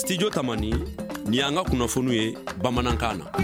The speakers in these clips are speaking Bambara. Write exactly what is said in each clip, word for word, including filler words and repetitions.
Studio Tamani ni an ka kunnafoni ye bamanankan na.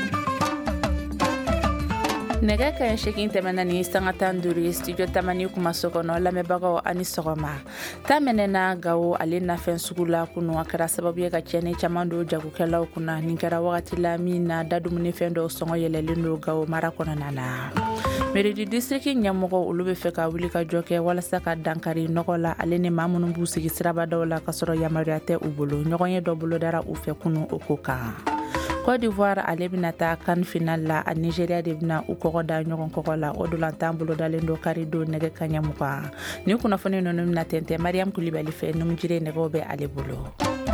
nɛgɛ ka ɲi seegin tɛmɛna ni sanga tan duuru Studio Tamani kumaso kɔnɔ lamɛnbagaw ani sɔgɔma. Ta mɛnɛna Gawo ale nafɛn sugu la kunu a kɛra sababu ye ka cɛni caman don jagokɛlaw kunna. Nin kɛra wagati la min na dadumunifɛn dɔw sɔngɔ yɛlɛlen don Gawo mara kɔnɔna na. Mairie du district ɲɛmɔgɔ olu bɛ fɛ ka wuli ka jɔ kɛ walasa ka dankari nɔgɔ la ale ni maa minnu b'u sigi sirabadaw la kasɔrɔ yamaruya tɛ u bolo. Ɲɔgɔn ye dɔ bolo dara u fɛ kunu o ko kan. Côte d'Ivoire ale bɛna taa CAN final la a Nigeria de bɛna u kɔgɔ da ɲɔgɔn kɔgɔ la o dolantan bolo dalen do kari do nɛgɛ kaɲɛ mugan. Ni kunnafoni ninnu bɛna tɛntɛn Mariam Kulibali fɛ numujire nɛgɛw bɛ ale bolo.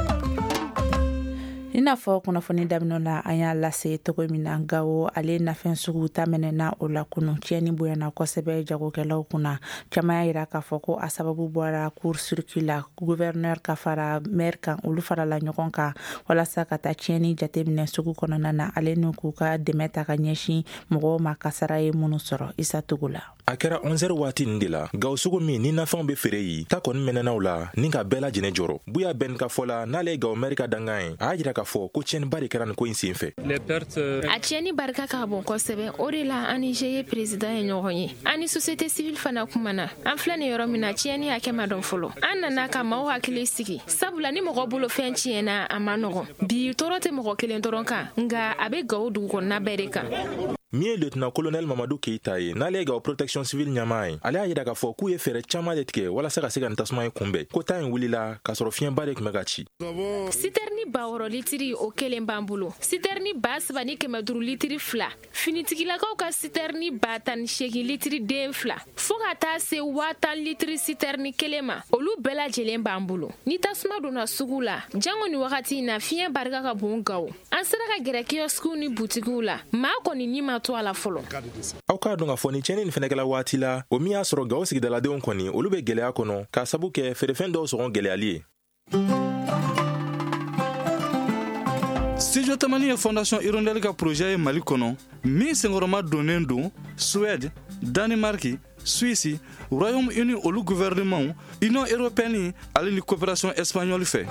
I n'a fɔ kunnafoni daminɛ la an y'a lase togo min na Gawo ale nafɛn sugu ta mɛnɛna o la kunu tiɲɛni bonyana kosɛbɛ jagokɛlaw kunna. Caman y'a yira k'a fɔ ko a sababu bɔra court circuit la gouverneur ka fara maire kan olu farala ɲɔgɔn kan walasa ka taa tiɲɛni jateminɛ sugu kɔnɔna na ale ni k'u ka dɛmɛ ta ka ɲɛsin mɔgɔw ma kasara ye minnu sɔrɔ Isa Togo la. A kɛra onze heures waati nin de la Gawo sugu min ni nafɛnw bɛ feere yi ta kɔni mɛnɛnaw la ni ka bɛɛ lajɛlen jɔrɔ. Buya bɛn ka fɔ la n'ale ye Gawo maire ka dangan ye a y'a yira k'a fɔ ko tiɲɛniba de kɛra nin ko in sen fɛ. A tiɲɛni barika ka bon kosɛbɛ o de la an ni G ye président ye ɲɔgɔn ye an ni société civile fana kumana an filɛ nin yɔrɔ min na tiɲɛni hakɛ ma dɔn fɔlɔ an nana ka maaw hakili sigi sabula ni mɔgɔ bolo fɛn tiɲɛna a ma nɔgɔn bi tɔɔrɔ tɛ mɔgɔ kelen dɔrɔn kan nka a bɛ Gawo dugu kɔnɔna bɛɛ de kan. Min ye lieutenant colonel Mamadou Keita ye n'ale ye Gawo protection civile ɲɛmaa ye ale y'a yira k'a fɔ k'u ye fɛɛrɛ caman de tigɛ walasa ka se ka nin tasuma in kunbɛn ko ta in wulila k'a sɔrɔ fiɲɛba de tun bɛ ka ci. Citerni ba wɔɔrɔ litiri o kelen b'an bolo citerni ba saba ni kɛmɛ duuru litiri fila finitigilakaw ka citerni ba tan ni seegin litiri den fila fo ka taa se waa tan litiri citerni kelen ma olu bɛɛ lajɛlen b'an bolo ni tasuma donna sugu la jango ni wagati in na fiɲɛ barika ka bon Gawo an sera ka gɛrɛ kiosquiw ni butigiw la maa kɔni ni ma to a la fɔlɔ. Aw k'a dɔn k'a fɔ ni tiɲɛni nin fɛnɛ kɛla waati la o min y'a sɔrɔ Gawo sigidaladenw kɔni olu bɛ gɛlɛya kɔnɔ k'a sabu kɛ feerefɛn dɔw sɔngɔ gɛlɛyali ye. Studio Tamani ye Fondation Hirondelle ka projet ye Mali kɔnɔ min senkɔrɔma donnen don Suède, Danemark, Suisse, Royaume-Uni olu gouvernement, Union européenne ale ni coopération espagnole fɛ.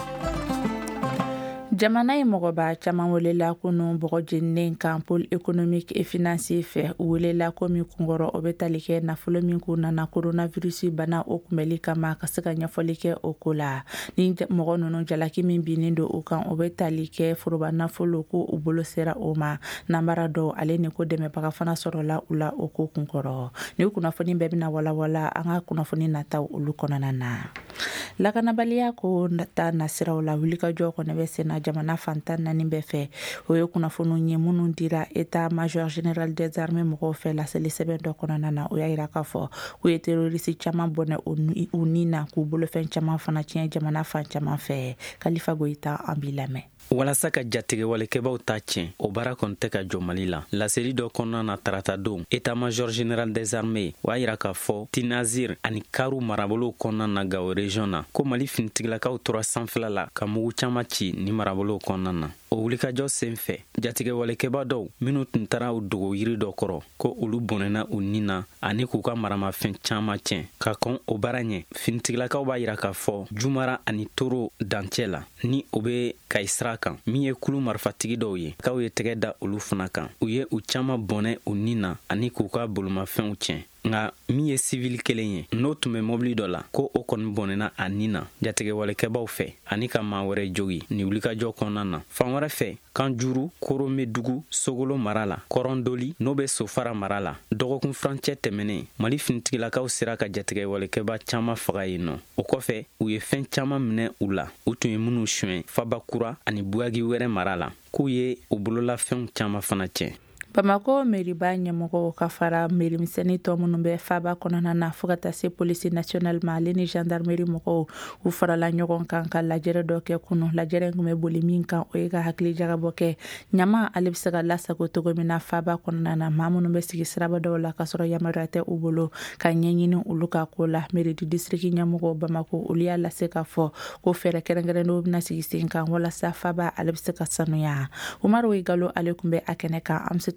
Jamana ye mɔgɔba caman welela kunu bɔgɔ jeninen kan pôle économique et financier fɛ u welela ko min kunkɔrɔ o bɛ tali kɛ nafolo min kun nana coronavirus bana o kunbɛli kama ka se ka ɲɛfɔli kɛ o ko la ni mɔgɔ ninnu jalaki min binnen don u kan o bɛ tali kɛ foroba nafolo ko u bolo sera o ma namara dɔw ale ni ko dɛmɛbaga fana sɔrɔla u la o ko kunkɔrɔ ni kunnafoni bɛɛ bɛna walawala an ka kunnafoni nataw olu kɔnɔna na lakanabaliya ko ta nasiraw la wulikajɔ kɔnɔ bɛ senna jamana fantan naani bɛɛ fɛ o ye kunnafoniw ye minnu dira état major général des armées mɔgɔw fɛ laseli sɛbɛn dɔ kɔnɔna na o y'a yira k'a fɔ k'u ye terroriste caman bɔnɛ u ni na k'u bolofɛn caman fana tiɲɛ jamana fan caman fɛ Kalifa Goyita an b'i lamɛn. Walasa ka jatigɛ walekɛbaw ta tiɲɛ o baara kɔni tɛ ka jɔ Mali la laseli dɔ kɔnɔna na tarata don état major général des armées o y'a yira k'a fɔ Tinazir ani Karu marabolow kɔnɔna na Gawo région na ko Mali finitigilakaw tora sanfɛla la ka mugu caman ci ni marabolow kɔnɔna na o wulikajɔ sen fɛ jatigɛ walekɛba dɔw minnu tun taara u dogo yiri dɔ kɔrɔ ko olu bɔnɛna u ni na ani k'u ka maramafɛn caman tiɲɛ ka kɔn o baara ɲɛ finitigilakaw b'a yira k'a fɔ Jumara ani Toro dancɛ la ni o bɛ Kayi sira kan min ye kulu marifatigi dɔw ye k'aw ye tɛgɛ da olu fana kan u ye u caman bɔnɛ u ni na ani k'u ka bolomafɛnw tiɲɛ nka min ye civil kelen ye n'o tun bɛ mobili dɔ la ko o kɔni bɔnɛna a ni na jatigɛ walekɛbaw fɛ ani ka maa wɛrɛ jogi ni wulikajɔ kɔnɔna na fan wɛrɛ fɛ Kanjuru, Koromedugu, Sogolo mara la Kɔrɔndoli n'o bɛ Sofara mara la dɔgɔkun furancɛ tɛmɛnen Mali finitigilakaw sera ka jatigɛ walekɛba caman faga yen nɔ o kɔfɛ u ye fɛn caman minɛ u la u tun ye minnu suɲɛ Fabakura ani Buagi wɛrɛ mara la k'u ye u bololafɛnw caman fana tiɲɛ. Bamako meriba ɲɛmɔgɔw ka fara merimisɛnnin tɔ minnu bɛ faba kɔnɔna na fo ka taa se polisi national ma ale ni gendarmerie mɔgɔw u farala ɲɔgɔn kan ka lajɛrɛ dɔ kɛ kunu lajɛrɛ kun bɛ boli min kan o ye ka hakili jagabɔ kɛ ɲama ale bɛ se ka lasago cogo min na faba kɔnɔna na maa minnu bɛ sigi sirabadaw la ka sɔrɔ yamaruya tɛ u bolo ka ɲɛɲini olu ka ko la mairie du district ɲɛmɔgɔw Bamako olu y'a lase k'a fɔ ko fɛɛrɛ kɛrɛnkɛrɛnnenw bɛna sigi sen kan walasa faba ale bɛ se ka sanuya Umaru Igalo ale kun bɛ a kɛnɛ kan an bɛ se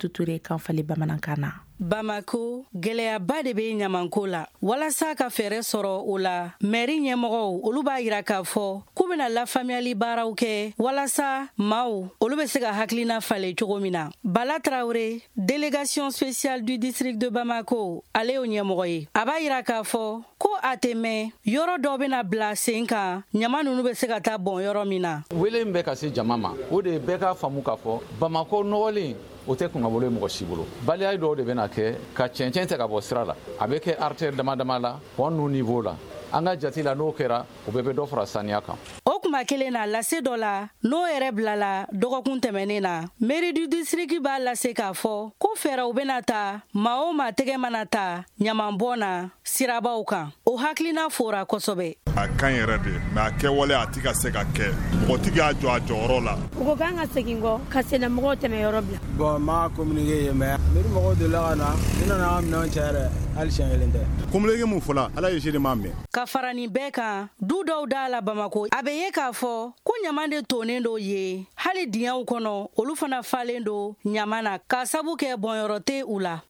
Ramatu Ture kan fali bamanankan na. Bamako gɛlɛyaba de bɛ ɲamanko la walasa ka fɛɛrɛ sɔrɔ o la mairie ɲɛmɔgɔw olu b'a yira k'a fɔ k'u bɛna lafaamuyali baaraw kɛ walasa maaw olu bɛ se ka hakilina falen cogo min na. Bala Traoré, délégation spéciale du district de Bamako, ale y'o ɲɛmɔgɔ ye. A b'a yira k'a fɔ ko a tɛ mɛn yɔrɔ dɔ bɛna bila sen kan ɲama ninnu bɛ se ka taa bɔn yɔrɔ min na. Wele min bɛ ka se jama ma o de bɛɛ ka faamu k'a fɔ Bamako nɔgɔlen o tɛ kungabolo mɔgɔ si bolo. Baliya dɔw de bɛna kɛ ka cɛncɛn tɛ ka bɔ sira la a bɛ kɛ artère dama dama la pont nu niveau la an ka jati la n'o kɛra o bɛɛ bɛ dɔ fara saniya kan. O kuma kelen na lase dɔ la n'o yɛrɛ bilala dɔgɔkun tɛmɛnen na mairie du district b'a lase k'a fɔ ko fɛɛrɛw bɛna ta maa o maa tɛgɛ mana ta ɲamanbɔn na sirabaw kan. O hakilina fora kosɛbɛ. A kan yɛrɛ de mɛ a kɛwale a tɛ ka se ka kɛ mɔgɔ tɛ k'a jɔ a jɔyɔrɔ la. U ko k'an ka segin kɔ ka sennamɔgɔw tɛmɛ yɔrɔ bila. Bon ma communiqué ye mɛ mairie mɔgɔw delila ka na u nana an ka minɛnw cɛ yɛrɛ hali siɲɛ kelen tɛ. Communiqué mun fɔla ala ye seede m'a mɛn. Ka fara nin bɛɛ kan du dɔw da la Bamako a bɛ ye k'a fɔ ko ɲaman de tonnen dɔ ye hali diɲɛw kɔnɔ olu fana falen do ɲaman na k'a sabu kɛ bɔnyɔrɔ tɛ u la.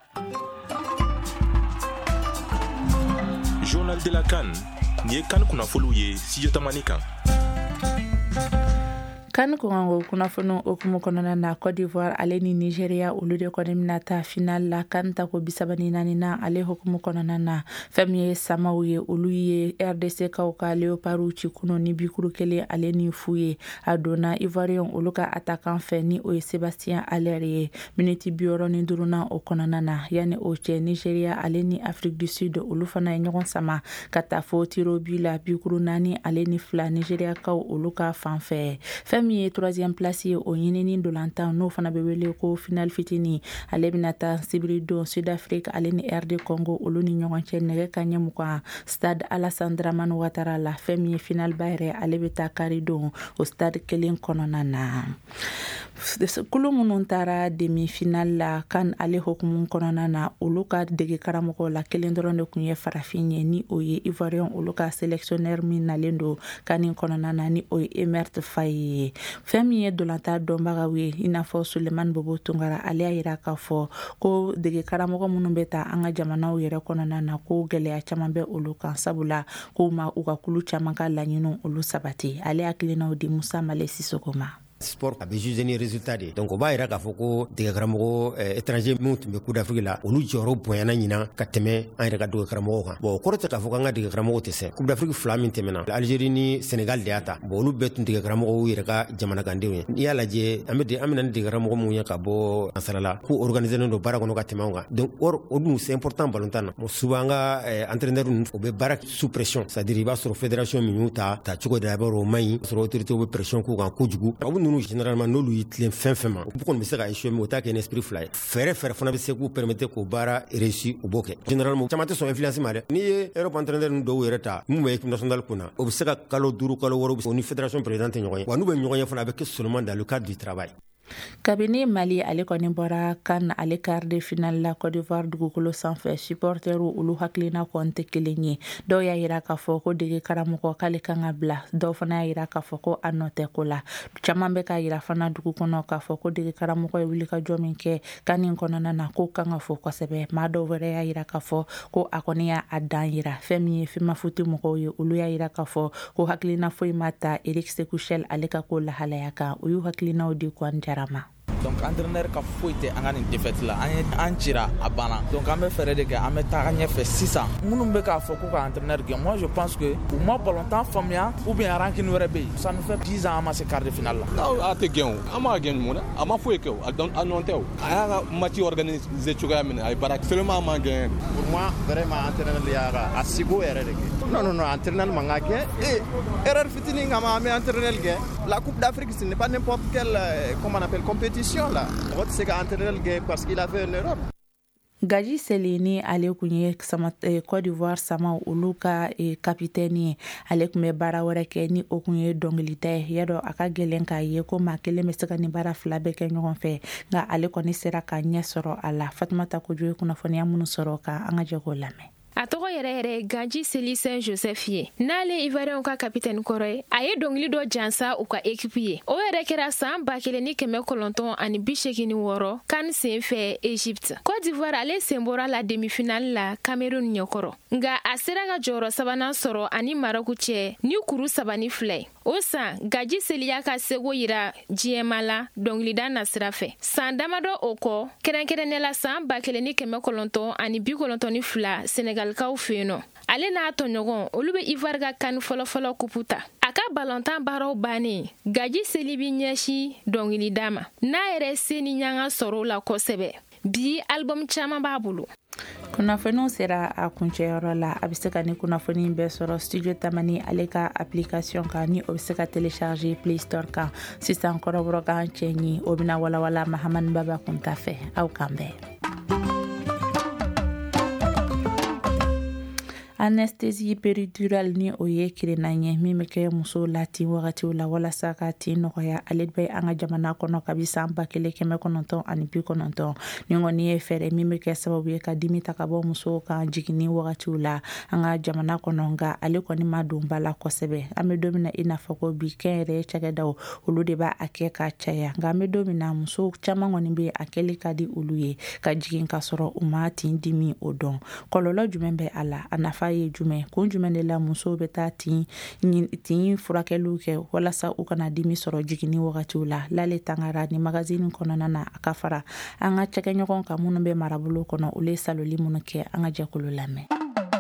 Journal de la CAN ni ye CAN kunnafoniw ye studio tamani kan. kan kongo kunnafoni okumu kɔnɔna na Côte d'Ivoire ale ni Nigeria olu de kɔni mina ta final la kan ta ko bisabani nani na ale hukumu kɔnɔna na fɛn ye samaw ye olu ye R D C kaw ka Leopardu ci kuno ni bikuru kelen ale ni fu ye a donna Ivoirien olu ka attaquant fɛ ni o ye Sébastien Haller ye miniti biɔrɔ ni duruna o kɔnɔna na yani o cɛ Nigeria ale ni Afrique du Sud olu fana ye ɲɔgɔn sama ka taa fo tiro bi la bikuru nani ale ni fila Nigeria kaw olu ka fanfɛ fɛn mi ye troisième place ye o ɲinini dolantan n'o fana bɛ wele ko final fitini ale bɛna taa sibiri don Sud Afrique ale ni R D Congo olu ni ɲɔgɔn cɛ nɛgɛ kanɲɛ mugan stade Alassane Dramane Ouattara la fɛn min ye final ba yɛrɛ ale bɛ taa kari don o stade kelen kɔnɔna na. Kulu minnu taara demi final la kan ale hukumu kɔnɔna na olu ka dege karamɔgɔ la kelen dɔrɔn de kun ye farafin ye ni o ye Ivoirien olu ka sélectionneur min nalen don kanin kɔnɔna na ni o ye Emert Faye. Fɛn min ye dolanta dɔnbagaw ye i n'a fɔ Sulemani Bobo Tunkara ale y'a yira k'a fɔ ko dege karamɔgɔ minnu bɛ ta an ka jamanaw yɛrɛ kɔnɔna na ko gɛlɛya caman bɛ olu kan sabula k'u ma u ka kulu caman ka laɲiniw olu sabati ale hakilinaw di Musa Male Sisoko ma. Sport a bɛ jugé ni résultat de donc o b'a yira k'a fɔ ko dege karamɔgɔ étranger minnu tun bɛ Coupe d'Afrique la olu jɔyɔrɔ bonyana ɲina ka tɛmɛ an yɛrɛ ka dege karamɔgɔw kan bon o kɔrɔ tɛ k'a fɔ k'an ka dege karamɔgɔw tɛ se Coupe d'Afrique fila min tɛmɛna Algérie ni Sénégal de y'a ta bon olu bɛɛ tun dege karamɔgɔw yɛrɛ ka jamanakandenw ye n'i y'a lajɛ an bɛ an bɛ na ni dege karamɔgɔ minnu ye ka bɔ nansara la k'u organisé nen don baara kɔnɔ ka tɛmɛ anw kan donc or o dun c'est important ballontan na bon souvent an ka entraîneur ninnu o bɛ baara sous pression c'est-à-dire i b'a sɔrɔ fédération min y'u ta ta cogo de la o man ɲi sɔrɔ autorité bɛ pression k'u kan kojugu olu ninnu généralement n'olu y'i tilen fɛn fɛn ma u kɔni bɛ se ka échouer mais o t'a kɛ ni esprit fila ye fɛɛrɛ fɛɛrɛ fana bɛ se k'u permettre k'o baara réussi u b'o kɛ généralement caman tɛ sɔn influence ma dɛ n'i ye Europe entraîneur ninnu dɔw yɛrɛ ta mun bɛ équipe nationale kunna o bɛ se ka kalo duuru kalo wɔɔrɔ o ni fédération président tɛ ɲɔgɔn ye wa n'u bɛ ɲɔgɔn ye fana a bɛ kɛ seulement dans le cadre du travail. Kabini Mali ale kɔni bɔra kan ale quart de finale la Côte d'Ivoire dugukolo sanfɛ supporteru olu hakilina kɔn tɛ kelen ye dɔw y'a yira k'a fɔ ko dege karamɔgɔ k'ale kan ka bila dɔw fana y'a yira k'a fɔ ko a nɔ tɛ ko la caman bɛ k'a yira fana dugu kɔnɔ k'a fɔ ko dege karamɔgɔ ye wulikajɔ min kɛ kanin kɔnɔna na ko kan ka fɔ kosɛbɛ maa dɔw wɛrɛ y'a yira k'a fɔ ko a kɔni y'a dan yira fɛn min ye FEMAFOOT mɔgɔw ye olu y'a yira k'a fɔ ko hakilina foyi ma ta Eric Sekuchel ale ka ko lahalaya kan u y'u hakilinaw di Kwan Jarama. Donc entraîneur ka foyi tɛ an ka nin défaite la an ye an cira a banna donc an bɛ fɛɛrɛ de kɛ an bɛ taga ɲɛfɛ sisan minnu bɛ k'a fɔ ko ka entraîneur gɛn moi je pense que u ma ballontan faamuya ou bien rancune wɛrɛ bɛ yen ça nous fait dix ans an ma se quart de finale la. a tɛ gɛn o an m'a gɛn mun na a ma foyi kɛ o a nɔ tɛ o a y'a ka match organisé cogoya min na a ye baara seulement a ma gɛn. Pour moi vraiment entraîneur y'a ka a sigo yɛrɛ de kɛ non non non entraîneur man ka gɛn et erreur fitinin kama an bɛ entraîneur gɛn la Coupe d'Afrique ce n'est pas n'importe quelle comment on appelle compétition là. C'est qu'entraîneur parce qu'il a fait une erreur. Gaji Selini ale kun ye Côte d'Ivoire sama olu ka capitaine ye ale kun bɛ baara wɛrɛ kɛ ni o kun ye dɔnkilida ye yadɔ a ka gɛlɛn k'a ye ko maa kelen bɛ se ka ni baara fila bɛɛ kɛ ɲɔgɔn fɛ nka ale kɔni sera ka ɲɛ sɔrɔ a la Fatumata Kojo ye kunnafoniya minnu sɔrɔ ka an ka jɛ k'o lamɛn. A tɔgɔ yɛrɛ yɛrɛ Gadji Seli Saint Joseph ye n'ale Ivoirien ka capitaine kɔrɔ ye a ye dɔnkili dɔ jansa u ka équipe ye o yɛrɛ kɛra san ba kelen ni kɛmɛ kɔnɔntɔn ani bi seegin ni wɔɔrɔ CAN sen fɛ Égypte. Côte d'Ivoire ale sen bɔra la demi-finale la Cameroun ɲɛkɔrɔ nga a sera ka jɔyɔrɔ sabanan sɔrɔ ani Maroc cɛ ni kuru saba ni fila ye. O san Gadji Seli y'a ka sego yira diɲɛma la dɔnkilida na sira fɛ. San damadɔ o kɔ kɛrɛnkɛrɛnnenya la san ba kelen ni kɛmɛ kɔnɔntɔn ani bi kɔnɔntɔn ni fila Senegalikaw fɛ yen nɔ. Ale n'a tɔɲɔgɔn olu bɛ Ivoire ka CAN fɔlɔfɔlɔ kupu ta. A ka balontan baaraw bannen Gadji Seli bi ɲɛsi dɔnkilida ma n'a yɛrɛ se ni ɲanga sɔrɔ la kosɛbɛ. Bi album caman b'a bolo. Kunnafoniw sera a kuncɛyɔrɔ la a bɛ se ka ni kunnafoni bɛɛ sɔrɔ studio Tamani ale ka application kan ni o bɛ se ka télécharger Play Store kan sisan kɔrɔbɔrɔ kan cɛ ɲi o bɛna walawala Mahamani Baba Kunta fɛ aw kan bɛɛ. Anesthésie péridurale ni o ye kirina ye min bɛ kɛ muso la tin wagatiw la walasa ka tin nɔgɔya ale bɛ an ka jamana kɔnɔ kabi san ba kelen kɛmɛ kɔnɔntɔn ani bi kɔnɔntɔn ni kɔni ye fɛɛrɛ min bɛ kɛ sababu ye ka dimi ta ka bɔ musow kan jiginni wagatiw la an ka jamana kɔnɔ nka ale kɔni ma don ba la kosɛbɛ an bɛ don min na i n'a fɔ ko bi kɛnyɛrɛye cakɛdaw olu de b'a a kɛ ka caya nka an bɛ don min na muso caman kɔni bɛ a kɛli ka di olu ye ka jigin ka sɔrɔ u ma tin dimi o dɔn kɔlɔlɔ jumɛn bɛ a la a nafa ye jumɛn kun jumɛn de la musow bɛ taa tin tin furakɛliw kɛ walasa u kana dimi sɔrɔ jiginni wagatiw la Lale Tangara ni magazine kɔnɔna na a ka fara an ka cɛkɛɲɔgɔn kan minnu bɛ marabolo kɔnɔ olu ye saloli minnu kɛ an ka jɛkulu lamɛn.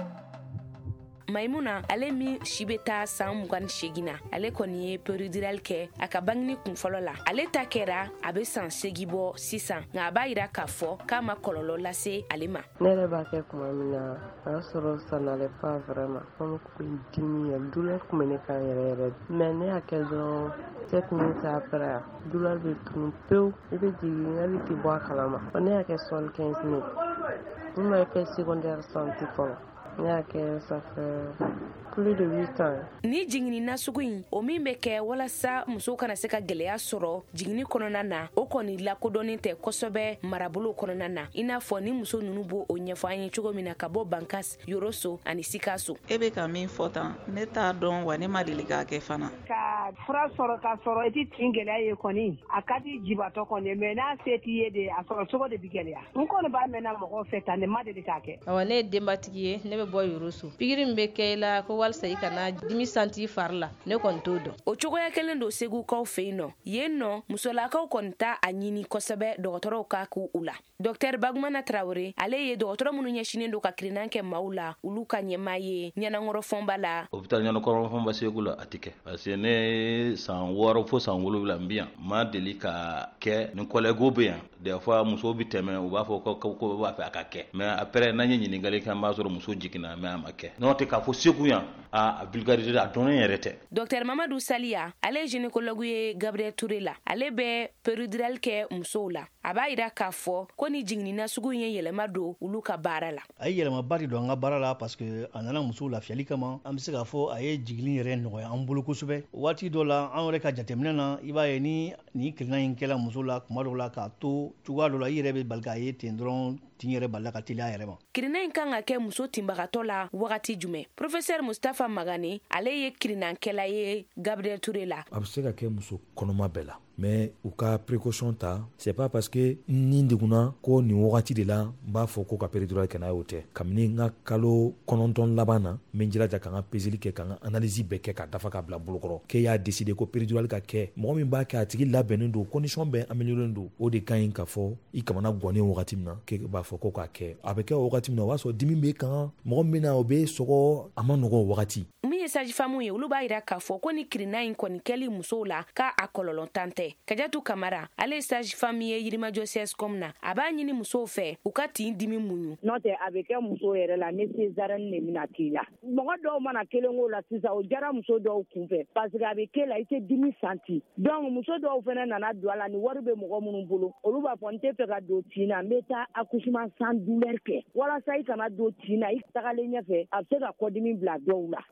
Maimuna ale min si bɛ taa san mugan ni seegin na ale kɔni ye péridurale kɛ a ka bangini kun fɔlɔ la ale ta kɛra a bɛ san seegin bɔ sisan nka a b'a yira k'a fɔ k'a ma kɔlɔlɔ lase ale ma. Ne yɛrɛ b'a kɛ tuma min na a y'a sɔrɔ ça n'allait pas vraiment comme dimi ye douleur kun bɛ ne kan yɛrɛ yɛrɛ mais ne y'a kɛ dɔrɔn sept minutes après douleur bɛ tunu pewu i bɛ jigin hali tɛ bɔ a kalama ne y'a kɛ soixante-quinze minutes mun bɛ kɛ secondaire santé fɔlɔ. Yeah, okay, ça fait plus de huit ans. Ni jigini nasugu in o min bɛ kɛ walasa muso kana se ka gɛlɛya sɔrɔ jigini kɔnɔna na o kɔni lakodɔnnen tɛ kosɛbɛ marabolo kɔnɔna na i n'a fɔ ni muso ninnu b'o o ɲɛfɔ an ye cogo min na ka bɔ Bankas Yoroso ani Sikaso. E bɛ ka min fɔ tan ne t'a dɔn wa ne ma deli k'a kɛ fana. Ka fura sɔrɔ ka sɔrɔ i ti tin gɛlɛya ye kɔni a ka di jibatɔ kɔni mais n'a se t'i ye de a sɔrɔ cogo de bi gɛlɛya n kɔni b'a mɛnna mɔgɔw fɛ tan ne ma deli k'a kɛ. Awɔ ne ye denbatigi ye ne bɛ bɔ Yoroso pikiri min bɛ kɛ i la ko walisa i kana dimi santi fari la ne kɔni t'o dɔn. O cogoya kelen don Segukaw fɛ yen nɔ yen nɔ musolakaw kɔni ta a ɲini kosɛbɛ dɔgɔtɔrɔw ka k'u la. Docteur Bagumana Traoré ale ye dɔgɔtɔrɔ minnu ɲɛsinen don ka kirinan kɛ maaw la olu ka ɲɛmaa ye Ɲanakɔrɔfɔnba la. Hôpital Ɲanakɔrɔfɔnba Segu la a tɛ kɛ parce que ne san wɔɔrɔ fo san wolonwula n bi yan ma deli ka kɛ ni collègue bɛ yan des fois musow bi tɛmɛ u b'a fɔ ko ko b'a fɛ a ka kɛ mais après n'an ye ɲininkali kɛ an b'a sɔrɔ muso jiginna mais a ma kɛ n'o tɛ k'a fɔ Segu yan a vulgariser a dɔnnen yɛrɛ tɛ. Docteur Mamadou Saliya ale ye gynécologue ye Gabriel Touré la ale bɛ péridurale kɛ musow la a b'a yira k'a fɔ ko ni jiginni nasugu ye yɛlɛma don olu ka baara la. A ye yɛlɛmaba de don an ka baara la parce que a nana musow lafiyali kama an bɛ se k'a fɔ a ye jiginni yɛrɛ nɔgɔya an bolo kosɛbɛ waati dɔ la an yɛrɛ ka jateminɛ na i b'a ye ni ni kirina in kɛla muso la kuma dɔw la k'a to cogoya dɔ la i yɛrɛ bɛ bali k'a ye ten dɔrɔn tin yɛrɛ balila ka teliya yɛrɛ ma. Kirina in kan ka kɛ muso tinbagatɔ la wagati jumɛn Professeur Mustapha Magane ale ye kirinankɛla ye Gabriel Touré la. A bɛ se ka kɛ muso kɔnɔma bɛɛ la mais u ka précaution ta c'est pas parce que ni degunna ko nin wagati de la n b'a fɔ ko ka péridurale kɛ n'a ye o tɛ kabini n ka kalo kɔnɔntɔn laban na n bɛ n jilaja ka n ka peseli kɛ ka n ka analyse bɛɛ kɛ ka dafa ka bila bolokɔrɔ k'e y'a décider ko péridurale ka kɛ mɔgɔ min b'a kɛ a tigi labɛnnen don condition bɛɛ amélioré don o de ka ɲi ka fɔ i kamana gɔnnen wagati min na k'e b'a fɔ ko k'a kɛ a bɛ kɛ o wagati min na o b'a sɔrɔ dimi bɛ kan mɔgɔ min bɛ na o bɛ sɔgɔ a ma nɔgɔ o wagati. Min ye sage-femme ye olu b'a yira k'a fɔ ko ni kirina in kɔni kɛli musow la k'a a kɔlɔlɔ tan tɛ Kajatu Kamara ale ye sage-femme ye Yirimajɔ C S com na a b'a ɲini musow fɛ u ka tin dimi muɲu. N'o tɛ a bɛ kɛ muso yɛrɛ la ni césarienne de bɛna k'i la mɔgɔ dɔw mana kelen k'o la sisan o jara muso dɔw kunfɛ parce que a bɛ kɛ la i tɛ dimi santi donc muso dɔw fana nana don a la ni wari bɛ mɔgɔ minnu bolo olu b'a fɔ n tɛ fɛ ka don tin na n bɛ taa accouchement sans douleur kɛ walasa i kana don tin na i tagalen ɲɛfɛ a bɛ se ka kɔdimi bila dɔw la dɔw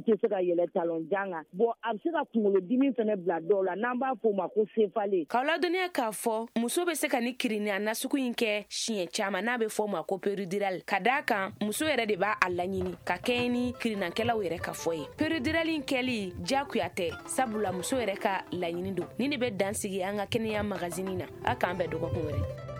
i tɛ se ka yɛlɛ talon jan kan bon a bɛ se ka kunkolodimi fana bila dɔw la n'an b'a fɔ o ma ko sefale. k'aw ladɔnniya k'a fɔ muso bɛ se ka ni kirini a nasugu in kɛ siɲɛ caman n'a bɛ fɔ o ma ko péridurale ka d'a kan muso yɛrɛ de b'a a laɲini ka kɛɲɛ ni kirinankɛlaw yɛrɛ ka fɔ ye. péridurale in kɛli diyagoya tɛ sabula muso yɛrɛ ka laɲini don. ni de bɛ dan sigi an ka kɛnɛya magazine na a k'an bɛn dɔgɔkun wɛrɛ.